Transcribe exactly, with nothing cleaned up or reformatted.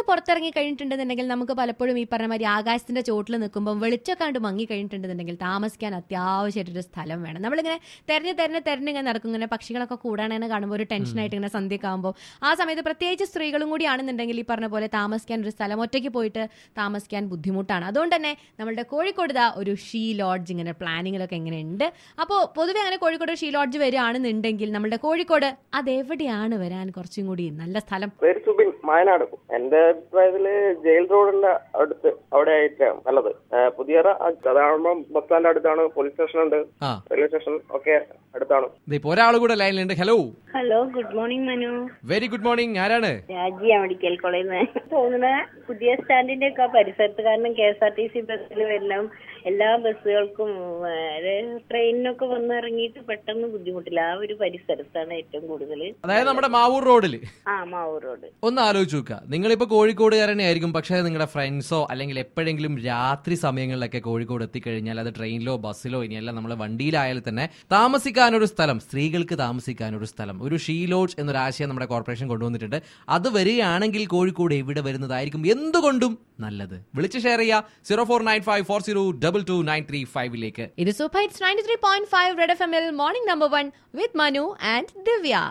പുറത്തിറങ്ങി കഴിഞ്ഞിട്ടുണ്ടെന്നുണ്ടെങ്കിൽ നമുക്ക് പലപ്പോഴും ഈ പറഞ്ഞ മാതിരി ആകാശത്തിന്റെ ചോട്ടിൽ നിൽക്കുമ്പോൾ വെളിച്ചൊക്കെ കണ്ട് മങ്ങി കഴിഞ്ഞിട്ടുണ്ടെന്നുണ്ടെങ്കിൽ താമസിക്കാൻ അത്യാവശ്യമായിട്ടൊരു സ്ഥലം വേണം. നമ്മളിങ്ങനെ തെരഞ്ഞ് തെരഞ്ഞ് തെരഞ്ഞ് ഇങ്ങനെ നടക്കും, ഇങ്ങനെ പക്ഷികളൊക്കെ കൂടാണെന്ന് കാണുമ്പോൾ ഒരു ടെൻഷനായിട്ട് ഇങ്ങനെ സന്ധ്യയൊക്കെ ആകുമ്പോൾ ആ സമയത്ത് പ്രത്യേകിച്ച് സ്ത്രീകളും കൂടി ആണെന്നുണ്ടെങ്കിൽ ഈ പറഞ്ഞ പോലെ താമസിക്കാൻ ഒരു സ്ഥലം ഒറ്റയ്ക്ക് പോയിട്ട് താമസിക്കാൻ ബുദ്ധിമുട്ടാണ്. അതുകൊണ്ട് തന്നെ നമ്മളുടെ കോഴിക്കോട് ദാ ഒരു ഷീ ലോഡ്ജ് ഇങ്ങനെ പ്ലാനിങ്ങിലൊക്കെ എങ്ങനെ ഉണ്ട്. അപ്പോൾ പൊതുവെ അങ്ങനെ കോഴിക്കോട് ഷീ ലോഡ്ജ് വരികയാണെന്നുണ്ടെങ്കിൽ നമ്മുടെ കോഴിക്കോട് അതെവിടെയാണ് വരാൻ കുറച്ചും കൂടി നല്ല സ്ഥലം? പേര് സുബിൻ, വയനാട്. എന്റെ അഭിപ്രായത്തില് ജയിൽ റോഡിന്റെ അടുത്ത് അവിടെ ആയിട്ടാണ് നല്ലത്. പുതിയ സാധാരണ ബസ് സ്റ്റാൻഡ് അടുത്താണ്, പോലീസ് സ്റ്റേഷൻ ഉണ്ട്, റെയിൽവേ സ്റ്റേഷൻ ഒക്കെ അടുത്താണ്. ഒരാൾ കൂടെ ലൈനിലുണ്ട്. Hello hello, good morning Manu. Very good morning. ആരാണ്? രാജിയ മെഡിക്കൽ കോളേജിൽ തോന്നുന്ന പുതിയ സ്റ്റാൻഡിന്റെ ഒക്കെ പരിസരത്ത്. കാരണം K S R T C ബസ്സിൽ വരണം, എല്ലാ ബസ്സുകൾക്കും ട്രെയിനിനൊക്കെ വന്ന് ഇറങ്ങിയിട്ട് പെട്ടെന്ന് ബുദ്ധിമുട്ടില്ല. ആ ഒരു പരിസരത്താണ് ഏറ്റവും കൂടുതൽ. അതായത് നമ്മുടെ മാവൂർ റോഡില്. ആ, മാവൂർ റോഡ്. ഒന്ന് ആലോചിച്ച് നോക്കുക, നിങ്ങളിപ്പോ കോഴിക്കോടുകാരനെ ആയിരിക്കും, പക്ഷേ നിങ്ങളുടെ ഫ്രണ്ട്സോ അല്ലെങ്കിൽ എപ്പോഴെങ്കിലും രാത്രി സമയങ്ങളിലൊക്കെ കോഴിക്കോട് എത്തിക്കഴിഞ്ഞാൽ അത് ട്രെയിനിലോ ബസ്സിലോ ഇനിയല്ല നമ്മൾ വണ്ടിയിലായാലും തന്നെ താമസിക്കാനൊരു സ്ഥലം, സ്ത്രീകൾക്ക് താമസിക്കാനൊരു സ്ഥലം, ഒരു ഷീ ലോഡ്ജ് എന്നൊരു ആശയം നമ്മുടെ കോർപ്പറേഷൻ കൊണ്ടുവന്നിട്ടുണ്ട്. അത് വരികയാണെങ്കിൽ കോഴിക്കോട് എവിടെ വരുന്നതായിരിക്കും എന്തുകൊണ്ടും നല്ലത്. വിളിച്ച് ഷെയർ ചെയ്യുക zero four nine five four zero double two nine three ഫൈവിലേക്ക്. ഇത് super hits ninety three point five Red F M L morning number one with Manu and Divya.